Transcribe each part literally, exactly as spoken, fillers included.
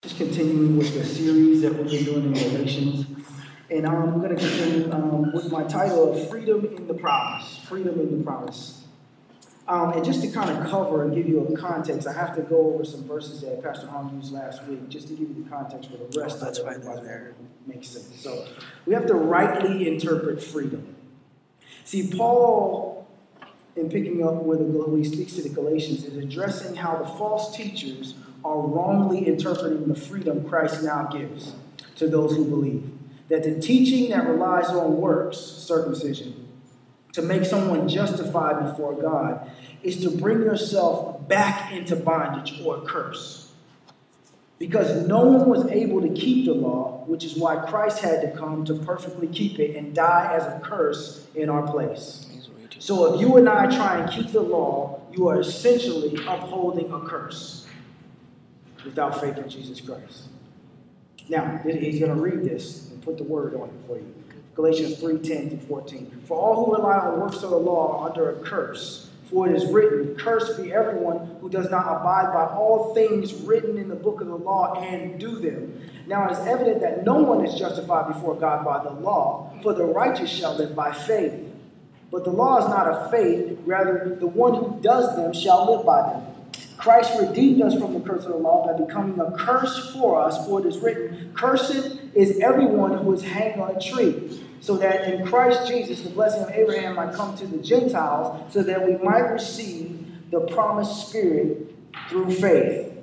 Just continuing with the series that we've been doing in Galatians. And um, I'm going to continue um, with my title of Freedom in the Promise. Freedom in the Promise. Um, and just to kind of cover and give you a context, I have to go over some verses that Pastor Hong used last week, just to give you the context for the rest of it. Otherwise, it makes sense. So we have to rightly interpret freedom. See, Paul, in picking up where, the, where he speaks to the Galatians, is addressing how the false teachers are wrongly interpreting the freedom Christ now gives to those who believe. That the teaching that relies on works, circumcision, to make someone justified before God, is to bring yourself back into bondage or curse. Because no one was able to keep the law, which is why Christ had to come to perfectly keep it and die as a curse in our place. So if you and I try and keep the law, you are essentially upholding a curse without faith in Jesus Christ. Now, he's going to read this and put the word on it for you. Galatians three, ten through fourteen. For all who rely on works of the law are under a curse. For it is written, cursed be everyone who does not abide by all things written in the book of the law and do them. Now it is evident that no one is justified before God by the law, for the righteous shall live by faith. But the law is not of faith, rather the one who does them shall live by them. Christ redeemed us from the curse of the law by becoming a curse for us, for it is written, cursed is everyone who is hanged on a tree, so that in Christ Jesus the blessing of Abraham might come to the Gentiles, so that we might receive the promised Spirit through faith.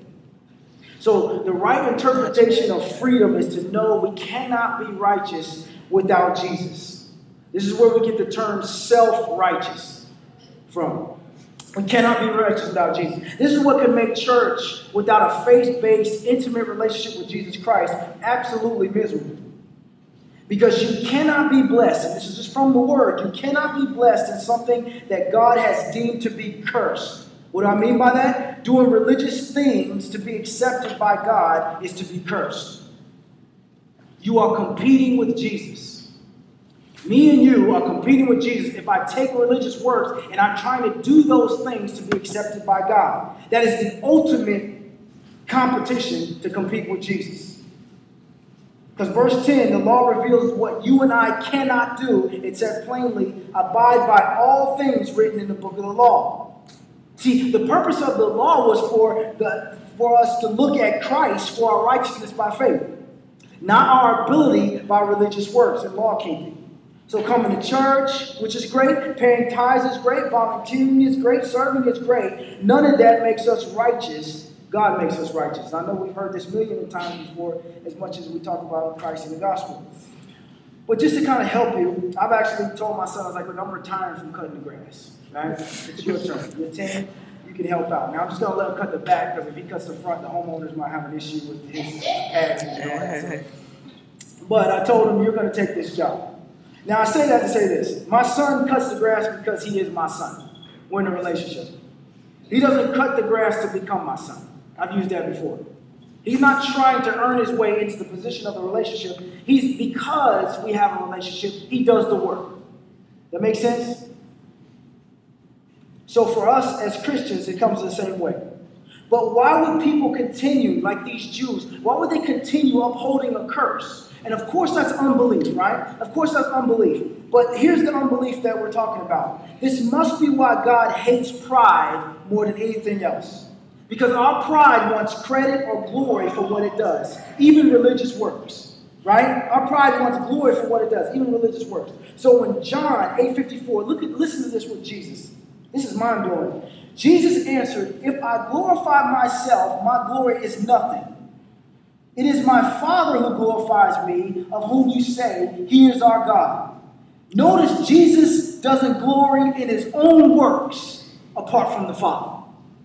So the right interpretation of freedom is to know we cannot be righteous without Jesus. This is where we get the term self-righteous from. We cannot be righteous without Jesus. This is what can make church without a faith-based, intimate relationship with Jesus Christ absolutely miserable. Because you cannot be blessed, and this is just from the Word, you cannot be blessed in something that God has deemed to be cursed. What do I mean by that? Doing religious things to be accepted by God is to be cursed. You are competing with Jesus. Me and you are competing with Jesus if I take religious works and I'm trying to do those things to be accepted by God. That is the ultimate competition to compete with Jesus. Because verse ten, the law reveals what you and I cannot do. It said plainly, abide by all things written in the book of the law. See, the purpose of the law was for, the, for us to look at Christ for our righteousness by faith, not our ability by religious works and law keeping. So coming to church, which is great, paying tithes is great, volunteering is great, serving is great. None of that makes us righteous. God makes us righteous. I know we've heard this million of times before, as much as we talk about Christ and the gospel. But just to kind of help you, I've actually told my son, I was like, look, I'm retiring from cutting the grass. Right? It's your turn. You're ten, you can help out. Now I'm just going to let him cut the back, because if he cuts the front, the homeowners might have an issue with his pads and all that. But I told him, you're going to take this job. Now, I say that to say this. My son cuts the grass because he is my son. We're in a relationship. He doesn't cut the grass to become my son. I've used that before. He's not trying to earn his way into the position of the relationship. He's, because we have a relationship, he does the work. That makes sense? So for us as Christians, it comes the same way. But why would people continue, like these Jews, why would they continue upholding a curse? And of course that's unbelief, right? Of course that's unbelief. But here's the unbelief that we're talking about. This must be why God hates pride more than anything else. Because our pride wants credit or glory for what it does, even religious works, right? Our pride wants glory for what it does, even religious works. So in John eight fifty-four, look at, listen to this with Jesus. This is mind-blowing. Jesus answered, if I glorify myself, my glory is nothing. It is my Father who glorifies me, of whom you say, he is our God. Notice Jesus doesn't glory in his own works apart from the Father.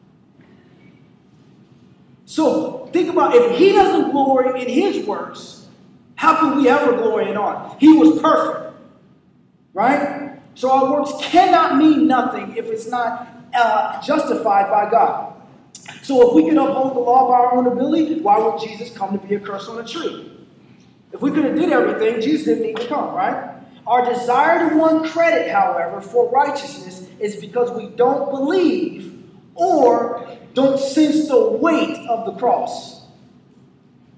So think about, if he doesn't glory in his works, how can we ever glory in ours? He was perfect, right? So our works cannot mean nothing if it's not uh, justified by God. So if we could uphold the law by our own ability, why would Jesus come to be a curse on a tree? If we could have did everything, Jesus didn't need to come, right? Our desire to want credit, however, for righteousness is because we don't believe or don't sense the weight of the cross.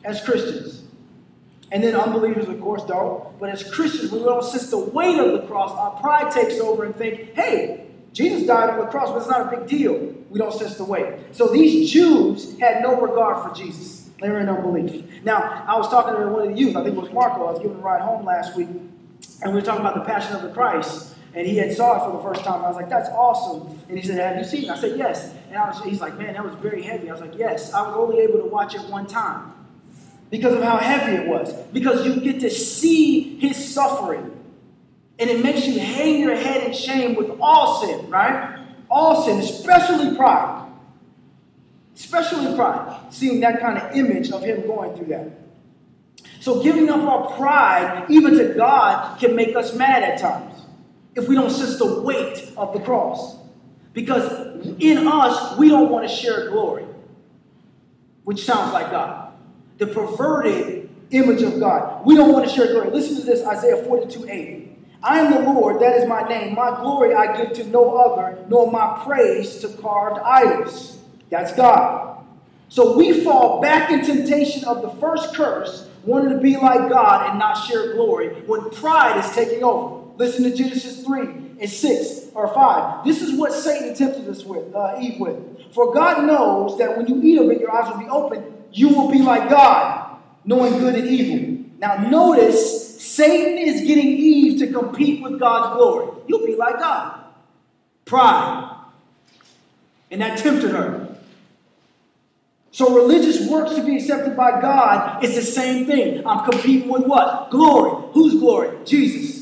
as Christians. And then unbelievers, of course, don't. But as Christians, when we don't sense the weight of the cross, our pride takes over and think, hey, Jesus died on the cross, but it's not a big deal. We don't sense the weight. So these Jews had no regard for Jesus. They were in unbelief. Now, I was talking to one of the youth, I think it was Marco, I was giving a ride home last week, and we were talking about the Passion of the Christ. And he had saw it for the first time. I was like, that's awesome. And he said, have you seen it? I said, yes. And I was, he's like, man, that was very heavy. I was like, yes. I was only able to watch it one time because of how heavy it was. Because you get to see his suffering. And it makes you hang your head in shame with all sin, right? All sin, especially pride. Especially pride. Seeing that kind of image of him going through that. So giving up our pride, even to God, can make us mad at times. If we don't sense the weight of the cross. Because in us, we don't want to share glory. Which sounds like God. The perverted image of God. We don't want to share glory. Listen to this, Isaiah forty-two eight. I am the Lord, that is my name. My glory I give to no other, nor my praise to carved idols. That's God. So we fall back in temptation of the first curse, wanting to be like God and not share glory, when pride is taking over. Listen to Genesis three and six or five. This is what Satan tempted us with, uh, Eve with. For God knows that when you eat of it, your eyes will be open. You will be like God, knowing good and evil. Now notice, Satan is getting Eve to compete with God's glory. You'll be like God. Pride. And that tempted her. So religious works to be accepted by God is the same thing. I'm competing with what? Glory. Whose glory? Jesus.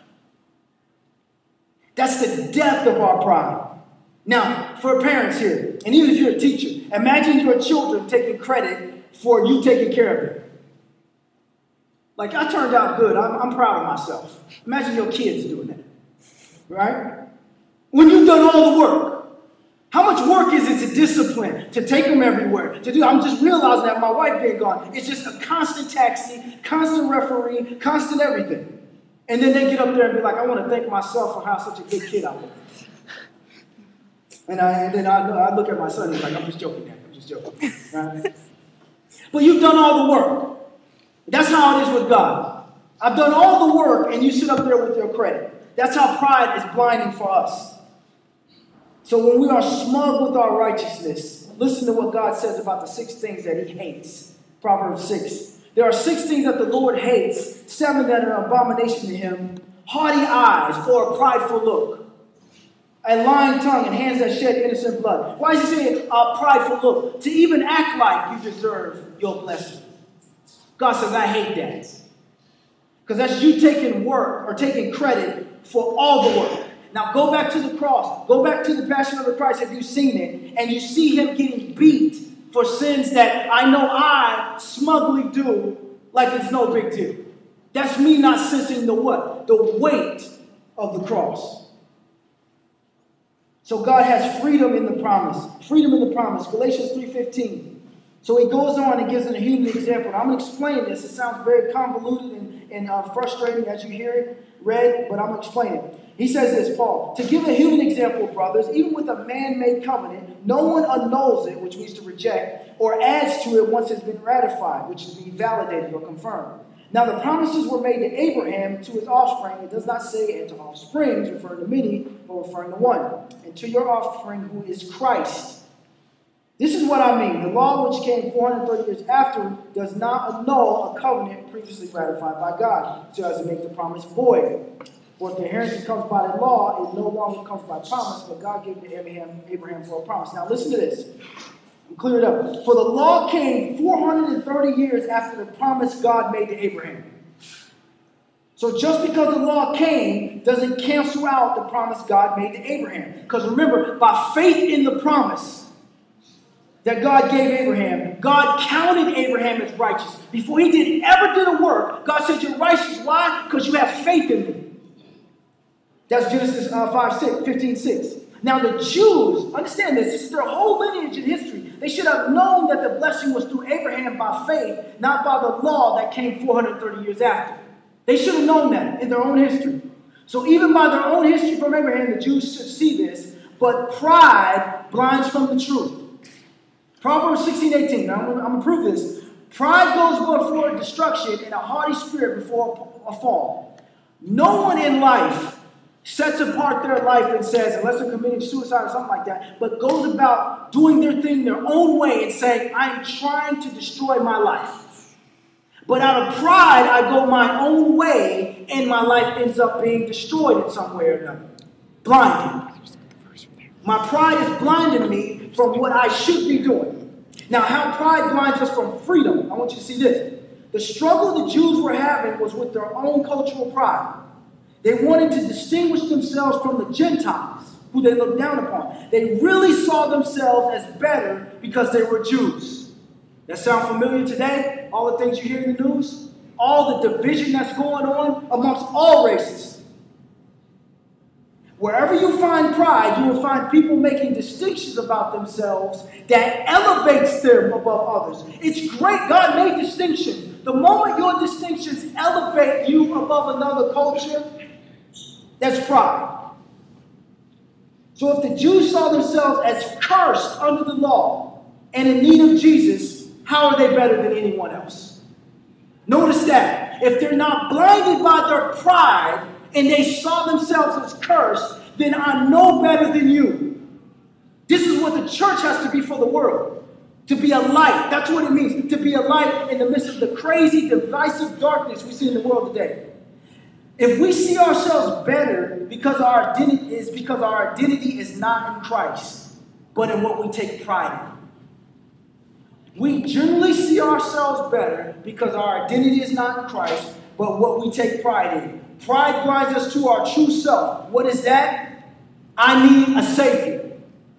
That's the depth of our pride. Now, for parents here, and even if you're a teacher, imagine your children taking credit for you taking care of them. Like, I turned out good. I'm, I'm proud of myself. Imagine your kids doing that. Right? When you've done all the work. How much work is it to discipline, to take them everywhere, to do? I'm just realizing that my wife being gone, it's just a constant taxi, constant referee, constant everything. And then they get up there and be like, I want to thank myself for how such a good kid I was. And, I, and then I, I look at my son and he's like, I'm just joking, Dad. I'm just joking. Right? But you've done all the work. That's how it is with God. I've done all the work and you sit up there with your credit. That's how pride is blinding for us. So when we are smug with our righteousness, listen to what God says about the six things that he hates. Proverbs six. There are six things that the Lord hates, seven that are an abomination to him. Haughty eyes, or a prideful look. A lying tongue and hands that shed innocent blood. Why is he saying a prideful look? To even act like you deserve your blessing. God says, I hate that. Because that's you taking work or taking credit for all the work. Now go back to the cross. Go back to the Passion of the Christ if you've seen it. And you see him getting beat for sins that I know I smugly do like it's no big deal. That's me not sensing the what? The weight of the cross. So God has freedom in the promise. Freedom in the promise. Galatians three fifteen. So he goes on and gives an human example. And I'm going to explain this. It sounds very convoluted and, and uh, frustrating as you hear it read, but I'm going to explain it. He says this, Paul, to give a human example, brothers, even with a man-made covenant, no one annuls it, which means to reject, or adds to it once it's been ratified, which is being validated or confirmed. Now the promises were made to Abraham, to his offspring. It does not say, and to offsprings, referring to many, but referring to one. And to your offspring, who is Christ. This is what I mean. The law which came four hundred thirty years after does not annul a covenant previously ratified by God, so as to make the promise void. For if the inheritance comes by the law, it no longer comes by promise, but God gave it to Abraham, Abraham for a promise. Now listen to this. I'll clear it up. For the law came four hundred thirty years after the promise God made to Abraham. So just because the law came doesn't cancel out the promise God made to Abraham. Because remember, by faith in the promise that God gave Abraham, God counted Abraham as righteous. Before he did ever did a work, God said, you're righteous. Why? Because you have faith in me. That's Genesis uh, five, six, fifteen, six. Now the Jews, understand this, this is their whole lineage in history. They should have known that the blessing was through Abraham by faith, not by the law that came four hundred thirty years after. They should have known that in their own history. So even by their own history from Abraham, the Jews should see this, but pride blinds from the truth. Proverbs sixteen, eighteen. Now I'm going to prove this. Pride goes before destruction and a haughty spirit before a fall. No one in life sets apart their life and says, unless they're committing suicide or something like that, but goes about doing their thing their own way and saying, I'm trying to destroy my life. But out of pride, I go my own way and my life ends up being destroyed in some way or another. Blinded. My pride is blinding me from what I should be doing. Now, how pride blinds us from freedom. I want you to see this. The struggle the Jews were having was with their own cultural pride. They wanted to distinguish themselves from the Gentiles, who they looked down upon. They really saw themselves as better because they were Jews. That sound familiar today? All the things you hear in the news? All the division that's going on amongst all races. Wherever you find pride, you will find people making distinctions about themselves that elevates them above others. It's great. God made distinctions. The moment your distinctions elevate you above another culture, that's pride. So if the Jews saw themselves as cursed under the law and in need of Jesus, how are they better than anyone else? Notice that. If they're not blinded by their pride and they saw themselves as cursed, then I'm no better than you. This is what the church has to be for the world. To be a light. That's what it means. To be a light in the midst of the crazy, divisive darkness we see in the world today. If we see ourselves better because our identity is because our identity is not in Christ, but in what we take pride in. We generally see ourselves better because our identity is not in Christ, but what we take pride in. Pride blinds us to our true self. What is that? I need a Savior.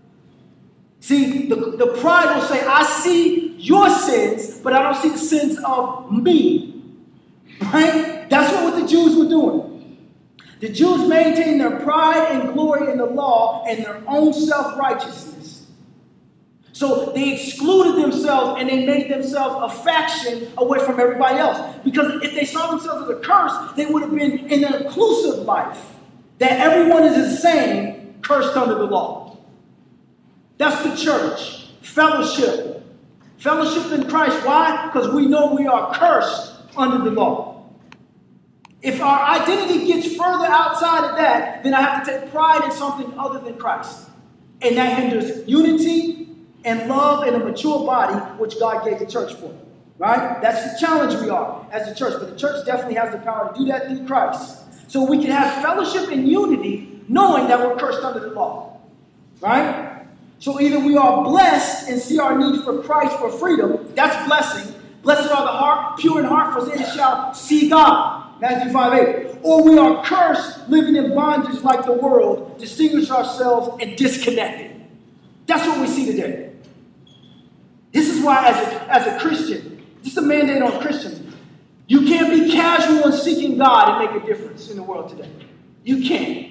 See, the, the pride will say, I see your sins, but I don't see the sins of me. Right? That's what the Jews were doing. The Jews maintained their pride and glory in the law and their own self-righteousness. So they excluded themselves and they made themselves a faction away from everybody else. Because if they saw themselves as a curse, they would have been in an inclusive life. That everyone is the same, cursed under the law. That's the church. Fellowship. Fellowship in Christ. Why? Because we know we are cursed under the law. If our identity gets further outside of that, then I have to take pride in something other than Christ. And that hinders unity and love in a mature body, which God gave the church for. Right? That's the challenge we are as a church. But the church definitely has the power to do that through Christ. So we can have fellowship and unity knowing that we're cursed under the law. Right? So either we are blessed and see our need for Christ for freedom. That's blessing. Blessed are the heart, pure in heart, for they shall see God. Matthew five eight. Or we are cursed, living in bondage like the world, distinguish ourselves and disconnected. That's what we see today. This is why, as a, as a Christian, this is a mandate on Christians. You can't be casual in seeking God and make a difference in the world today. You can't.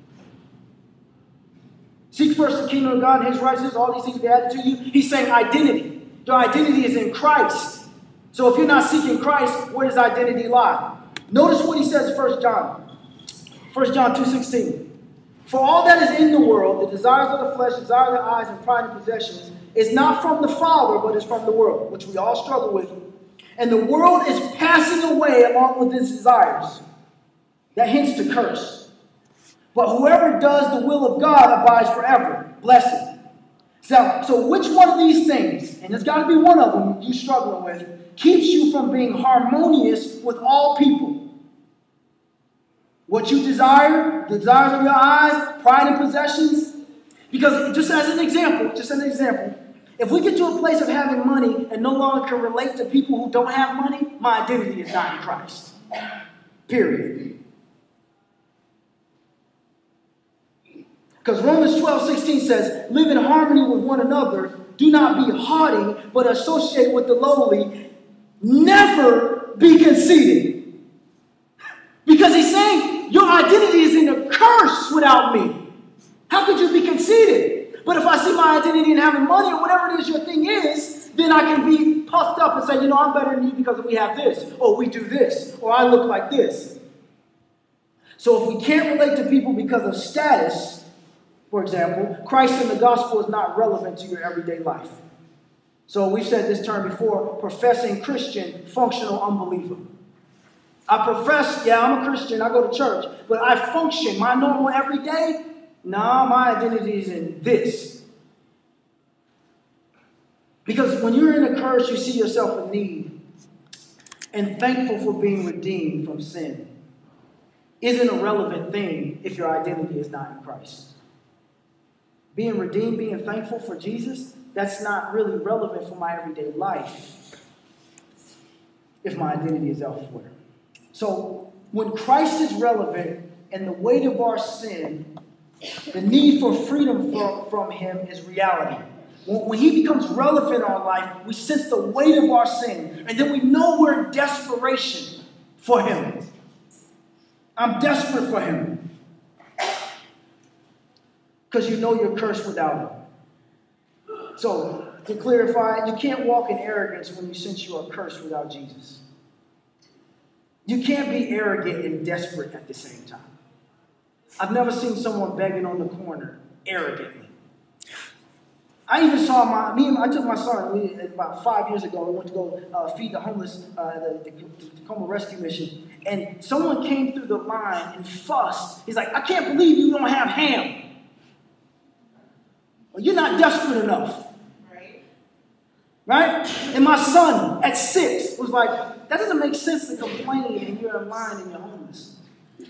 Seek first the kingdom of God and his righteousness, all these things will be added to you. He's saying identity. Your identity is in Christ. So if you're not seeking Christ, where does identity lie? Notice what he says in First John. First John two sixteen. For all that is in the world, the desires of the flesh, desire of the eyes, and pride and possessions, is not from the Father, but is from the world, which we all struggle with. And the world is passing away along with its desires. That hints to curse. But whoever does the will of God abides forever. Blessed. So, so which one of these things, and there's got to be one of them you're struggling with, keeps you from being harmonious with all people? What you desire, the desires of your eyes, pride and possessions. Because just as an example, just as an example, if we get to a place of having money and no longer can relate to people who don't have money, my identity is not in Christ. Period. Because Romans twelve sixteen says, live in harmony with one another. Do not be haughty, but associate with the lowly. Never be conceited. Because he's saying, your identity is in a curse without me. How could you be conceited? But if I see my identity in having money or whatever it is your thing is, then I can be puffed up and say, you know, I'm better than you because we have this, or we do this, or I look like this. So if we can't relate to people because of status, for example, Christ and the gospel is not relevant to your everyday life. So we've said this term before, professing Christian, functional unbeliever. I profess, yeah, I'm a Christian, I go to church, but I function, my normal everyday, nah, my identity is in this. Because when you're in a curse, you see yourself in need and thankful for being redeemed from sin isn't a relevant thing if your identity is not in Christ. Being redeemed, being thankful for Jesus, that's not really relevant for my everyday life if my identity is elsewhere. So when Christ is relevant and the weight of our sin, the need for freedom from, from him is reality. When he becomes relevant in our life, we sense the weight of our sin, and then we know we're in desperation for him. I'm desperate for him. Because you know you're cursed without him. So, to clarify, you can't walk in arrogance when you sense you are cursed without Jesus. You can't be arrogant and desperate at the same time. I've never seen someone begging on the corner arrogantly. I even saw my, me and I took my son we, about five years ago. We went to go uh, feed the homeless, uh, the, the, the Tacoma Rescue Mission. And someone came through the line and fussed. He's like, I can't believe you don't have ham. Well, you're not desperate enough. Right? Right? And my son at six was like, that doesn't make sense to complain and you're in line and you're homeless.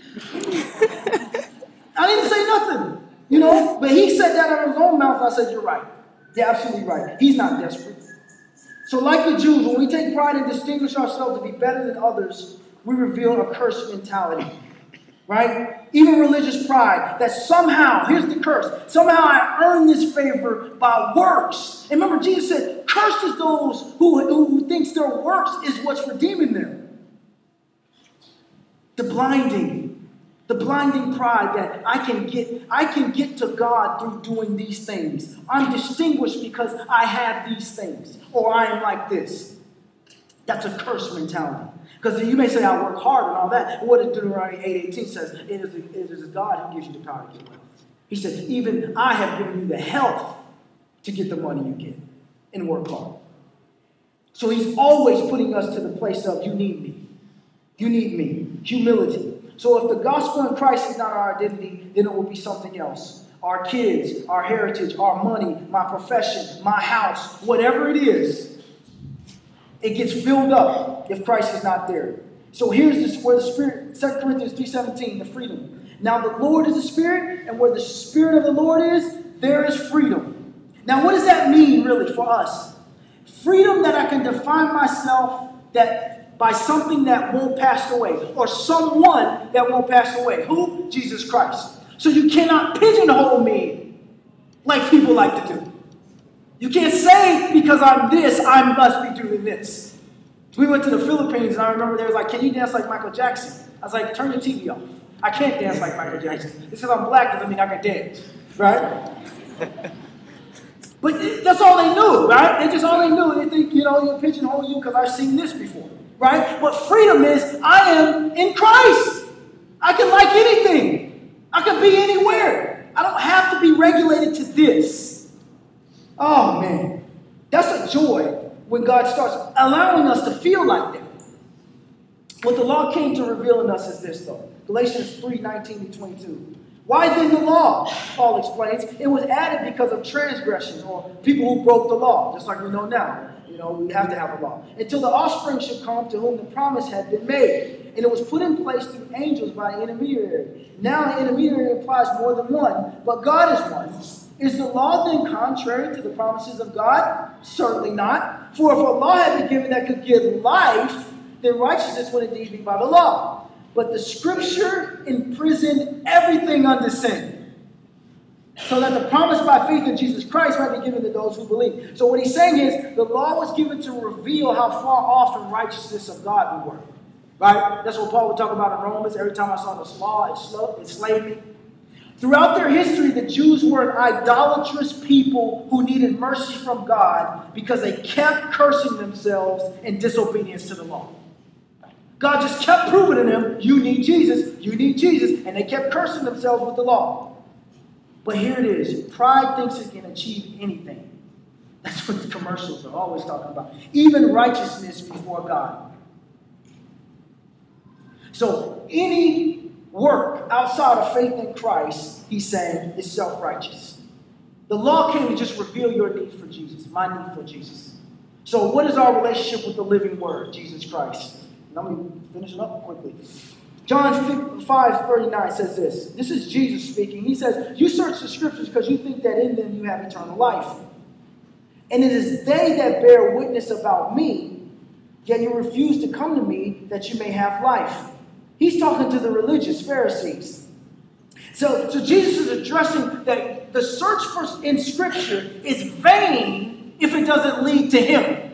I didn't say nothing, you know, but he said that out of his own mouth. I said, you're right. You're absolutely right. He's not desperate. So like the Jews, when we take pride and distinguish ourselves to be better than others, we reveal a cursed mentality, right? Even religious pride, that somehow, here's the curse, somehow I earn this favor by works. And remember, Jesus said, cursed is those who, who, who thinks their works is what's redeeming them. The blinding. The blinding pride that I can get, I can get to God through doing these things. I'm distinguished because I have these things, or I am like this. That's a cursed mentality. Because you may say, I work hard and all that. What does Deuteronomy eight eighteen says? It is, it is God who gives you the power to get wealth. He said, even I have given you the health to get the money you get and work hard. So he's always putting us to the place of, you need me. You need me. Humility. So if the gospel in Christ is not our identity, then it will be something else. Our kids, our heritage, our money, my profession, my house, whatever it is, it gets filled up if Christ is not there. So here's this, where the Spirit, Second Corinthians three seventeen, the freedom. Now the Lord is the Spirit, and where the Spirit of the Lord is, there is freedom. Now what does that mean really for us? Freedom that I can define myself that by something that won't pass away, or someone that won't pass away. Who? Jesus Christ. So you cannot pigeonhole me like people like to do. You can't say, because I'm this, I must be doing this. We went to the Philippines, and I remember they was like, can you dance like Michael Jackson? I was like, turn your T V off. I can't dance like Michael Jackson. Just because I'm black doesn't mean I can dance, right? But that's all they knew, right? They just all they knew. They think, you know, you pigeonhole you because I've seen this before. Right? But freedom is, I am in Christ. I can like anything. I can be anywhere. I don't have to be regulated to this. Oh, man. That's a joy when God starts allowing us to feel like that. What the law came to reveal in us is this, though. Galatians three nineteen to twenty-two. Why then the law? Paul explains. It was added because of transgressions or people who broke the law, just like we know now. You know, we have to have a law. Until the offspring should come to whom the promise had been made. And it was put in place through angels by an intermediary. Now an intermediary implies more than one, but God is one. Is the law then contrary to the promises of God? Certainly not. For if a law had been given that could give life, then righteousness would indeed be by the law. But the scripture imprisoned everything under sin, so that the promise by faith in Jesus Christ might be given to those who believe. So what he's saying is, the law was given to reveal how far off from righteousness of God we were. Right? That's what Paul would talk about in Romans. Every time I saw the law, it enslaved me. Throughout their history, the Jews were an idolatrous people who needed mercy from God because they kept cursing themselves in disobedience to the law. God just kept proving to them, you need Jesus, you need Jesus, and they kept cursing themselves with the law. But here it is. Pride thinks it can achieve anything. That's what the commercials are always talking about. Even righteousness before God. So any work outside of faith in Christ, he's saying, is self-righteous. The law came to just reveal your need for Jesus, my need for Jesus. So what is our relationship with the living word, Jesus Christ? Let me finish it up quickly. John five thirty-nine says this. This is Jesus speaking. He says, you search the scriptures because you think that in them you have eternal life. And it is they that bear witness about me, yet you refuse to come to me that you may have life. He's talking to the religious Pharisees. So, so Jesus is addressing that the search for in Scripture is vain if it doesn't lead to Him.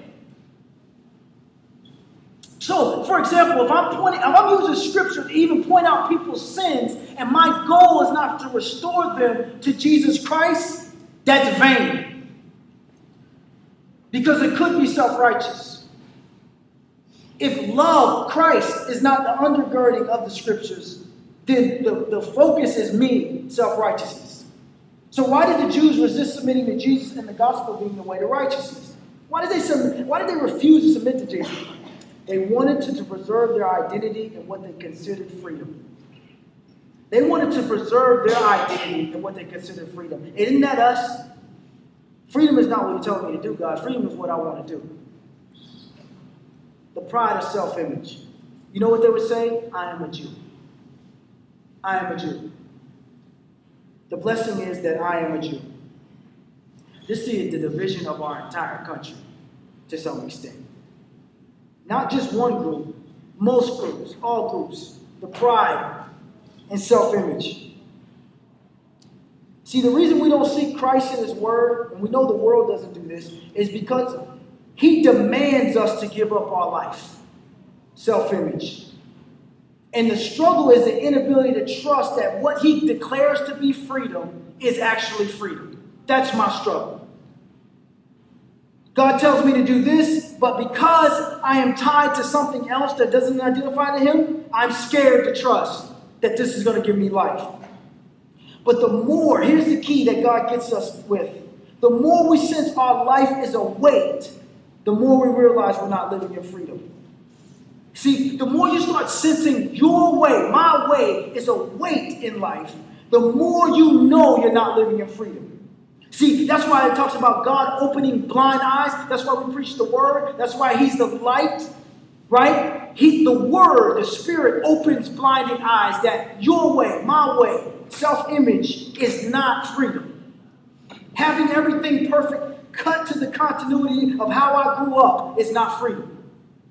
So, for example, if I'm pointing, if I'm using Scripture to even point out people's sins, and my goal is not to restore them to Jesus Christ, that's vain. Because it could be self-righteous. If love, Christ, is not the undergirding of the Scriptures, then the, the focus is me, self-righteousness. So why did the Jews resist submitting to Jesus and the gospel being the way to righteousness? Why did they submit, why did they refuse to submit to Jesus? They wanted to, to preserve their identity in what they considered freedom. They wanted to preserve their identity in what they considered freedom. Isn't that us? Freedom is not what you're telling me to do, God. Freedom is what I want to do. The pride of self-image. You know what they would say? I am a Jew. I am a Jew. The blessing is that I am a Jew. This is the division of our entire country, to some extent. Not just one group, most groups, all groups. The pride and self-image. See, the reason we don't seek Christ in His Word, and we know the world doesn't do this, is because He demands us to give up our life. Self-image. And the struggle is the inability to trust that what He declares to be freedom is actually freedom. That's my struggle. God tells me to do this, but because I am tied to something else that doesn't identify to Him, I'm scared to trust that this is going to give me life. But the more, here's the key that God gets us with. The more we sense our life is a weight, the more we realize we're not living in freedom. See, the more you start sensing your way, my way, is a weight in life, the more you know you're not living in freedom. See, that's why it talks about God opening blind eyes. That's why we preach the Word. That's why He's the light, right? He, the Word, the Spirit opens blinding eyes that your way, my way, self-image is not freedom. Having everything perfect, cut to the continuity of how I grew up is not freedom.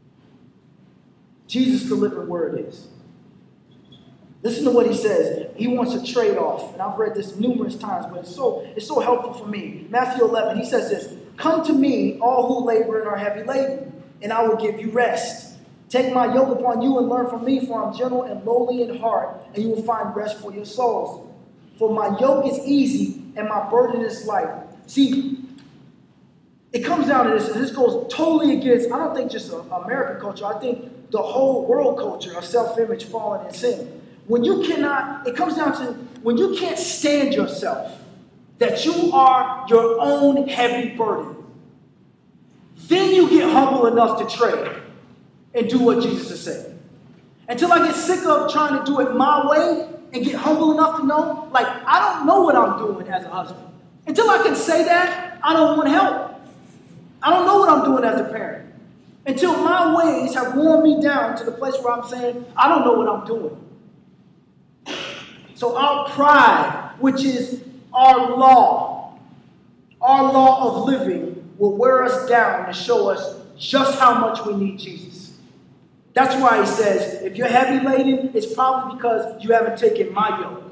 Jesus' the living Word is. Listen to what He says. He wants a trade-off. And I've read this numerous times, but it's so, it's so helpful for me. Matthew eleven, He says this, come to me, all who labor and are heavy laden, and I will give you rest. Take my yoke upon you and learn from me, for I'm gentle and lowly in heart, and you will find rest for your souls. For my yoke is easy and my burden is light. See, it comes down to this, and this goes totally against, I don't think just American culture, I think the whole world culture of self-image, falling in sin. When you cannot, it comes down to when you can't stand yourself, that you are your own heavy burden, then you get humble enough to trade and do what Jesus is saying. Until I get sick of trying to do it my way and get humble enough to know, like, I don't know what I'm doing as a husband. Until I can say that, I don't want help. I don't know what I'm doing as a parent. Until my ways have worn me down to the place where I'm saying, I don't know what I'm doing. So our pride, which is our law, our law of living, will wear us down and show us just how much we need Jesus. That's why He says, if you're heavy laden, it's probably because you haven't taken my yoke.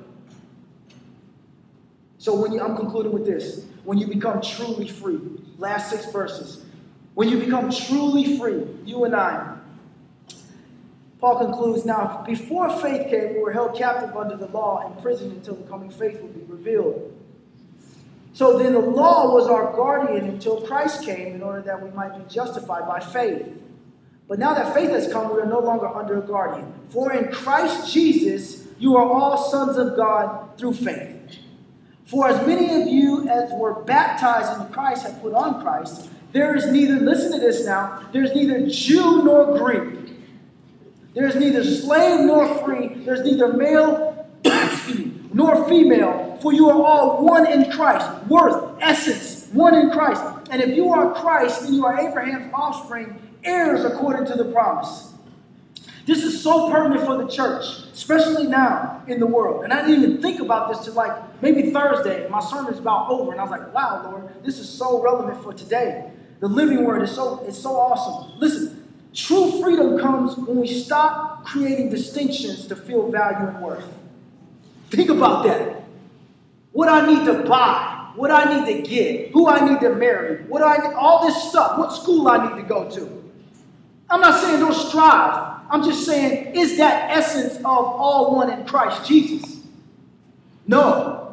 So when you, I'm concluding with this. When you become truly free, last six verses. When you become truly free, you and I, Paul concludes, now, before faith came, we were held captive under the law and imprisoned until the coming faith would be revealed. So then the law was our guardian until Christ came in order that we might be justified by faith. But now that faith has come, we are no longer under a guardian. For in Christ Jesus, you are all sons of God through faith. For as many of you as were baptized into Christ have put on Christ. There is neither, listen to this now, there is neither Jew nor Greek. There is neither slave nor free. There is neither male excuse me, nor female. For you are all one in Christ. Worth, essence, one in Christ. And if you are Christ, then you are Abraham's offspring, heirs according to the promise. This is so pertinent for the church, especially now in the world. And I didn't even think about this till like maybe Thursday. My sermon is about over. And I was like, wow, Lord, this is so relevant for today. The living word is so, it's so awesome. Listen, true freedom comes when we stop creating distinctions to feel value and worth. Think about that. What I need to buy, what I need to get, who I need to marry, what I need, all this stuff, what school I need to go to. I'm not saying don't strive. I'm just saying, is that essence of all one in Christ Jesus? No.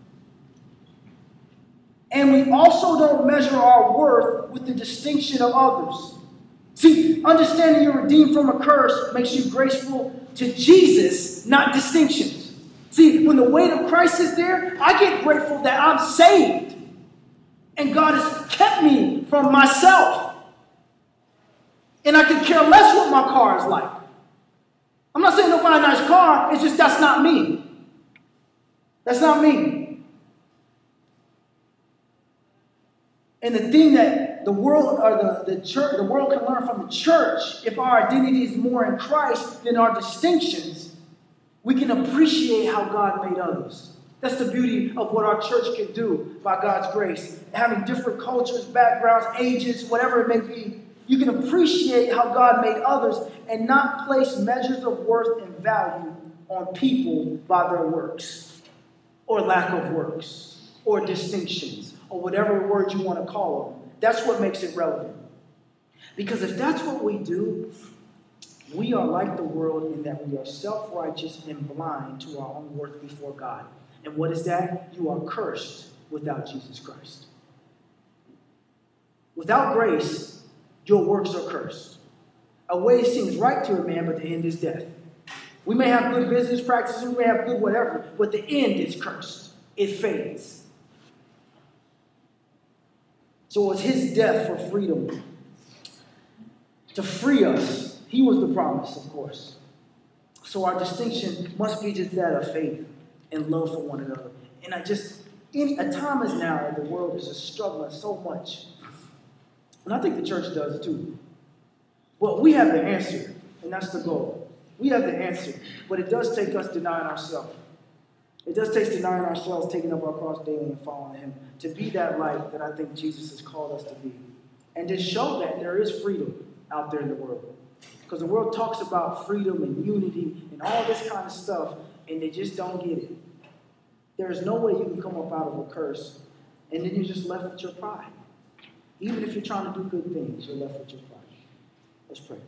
And we also don't measure our worth with the distinction of others. See, understanding you're redeemed from a curse makes you graceful to Jesus, not distinctions. See, when the weight of Christ is there, I get grateful that I'm saved. And God has kept me from myself. And I can care less what my car is like. I'm not saying don't buy a nice car. It's just that's not me. That's not me. And the thing that the world or the, the church, the world can learn from the church, if our identity is more in Christ than our distinctions, we can appreciate how God made others. That's the beauty of what our church can do by God's grace. Having different cultures, backgrounds, ages, whatever it may be. You can appreciate how God made others and not place measures of worth and value on people by their works or lack of works or distinctions or whatever word you want to call them. That's what makes it relevant. Because if that's what we do, we are like the world in that we are self-righteous and blind to our own worth before God. And what is that? You are cursed without Jesus Christ. Without grace, your works are cursed. A way seems right to a man, but the end is death. We may have good business practices, we may have good whatever, but the end is cursed. It fades. So it's his death for freedom. To free us. He was the promise, of course. So our distinction must be just that of faith and love for one another. And I just, in a time as now, the world is just struggling so much. And I think the church does too. But we have the answer, and that's the goal. We have the answer. But it does take us denying ourselves. It does take denying ourselves, taking up our cross daily and following him, to be that light that I think Jesus has called us to be. And to show that there is freedom out there in the world. Because the world talks about freedom and unity and all this kind of stuff, and they just don't get it. There is no way you can come up out of a curse, and then you're just left with your pride. Even if you're trying to do good things, you're left with your pride. Let's pray.